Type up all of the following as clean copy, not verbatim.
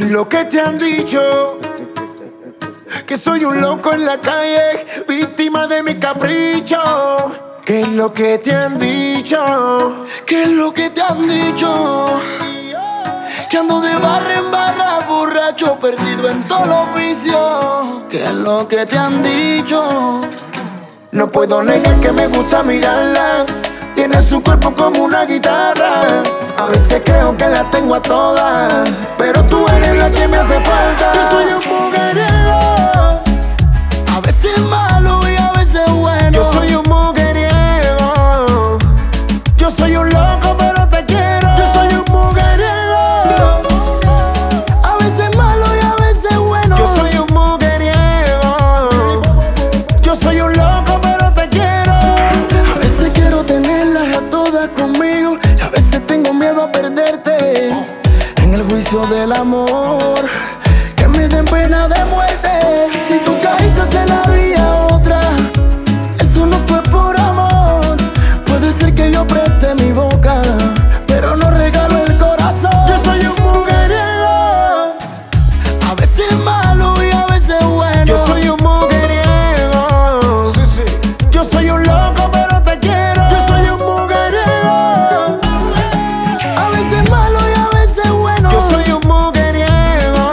lo que te han dicho? Que soy un loco en la calle, víctima de mi capricho. ¿Qué es lo que te han dicho? ¿Qué es lo que te han dicho? Que ando de barra en barra, borracho, perdido en todos los vicios. ¿Qué es lo que te han dicho? No puedo negar que me gusta mirarla. Tiene su cuerpo como una guitarra. A veces creo que la tengo a todas, pero tú eres la que me hace falta. Yo soy un mujeriego, a veces malo y a veces bueno. Yo soy un mujeriego, yo soy un loco pero te quiero. Yo soy un mujeriego, a veces malo y a veces bueno. Yo soy un mujeriego, yo soy un loco pero te quiero. A veces quiero tenerlas a todas conmigo, y a veces tengo miedo a perderte en el juicio del amor, que me den pena de muerte. Si tú caíste se la di a otra, eso no fue por amor. Puede ser que yo preste mi boca, pero no regalo el corazón. Yo soy un mujeriego, a veces malo y a veces bueno. Yo soy un mujeriego, Sí, sí. yo soy un loco pero te quiero. Yo soy un mujeriego, a veces malo y a veces bueno. Yo soy un mujeriego,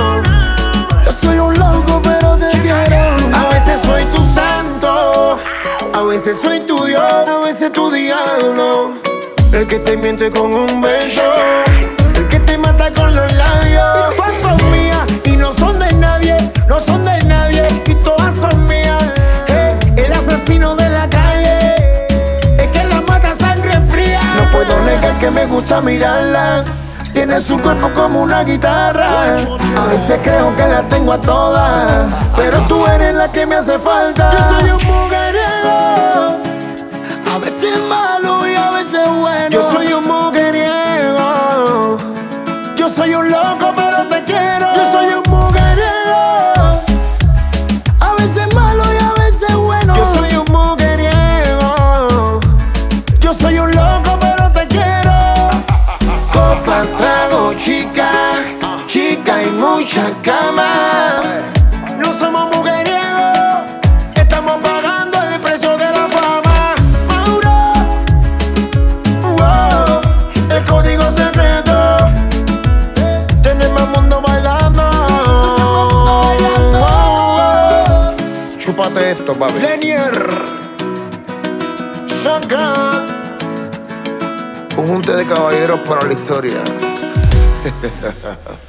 Yo soy un loco pero te quiero. a veces soy tu santo, a veces soy tu Dios, a veces tu diablo. El que te miente con un beso, el que te mata con los labios. Todas son mías y no son de nadie, no son de nadie y todas son mías. El asesino de la calle es que la mata a sangre fría. No puedo negar que me gusta mirarla. Tiene su cuerpo como una guitarra. A veces creo que la tengo a todas, pero tú eres la que me hace falta. Yo soy un mujeriego, a veces malo y a veces bueno. Yo soy un mujeriego, yo soy un loco pero te quiero. Yo soy un mujeriego, a veces malo y a veces bueno. Yo soy un mujeriego, yo soy un loco pero te quiero. Copa, trago, chica, chica y mucha cama. No somos mujeriegos, estamos pagando el precio de la fama. Mauro, wow, el código secreto. Tenemos mundo bailando. Chúpate esto, papi. Lenier, Shaka. Un junte de caballeros para la historia.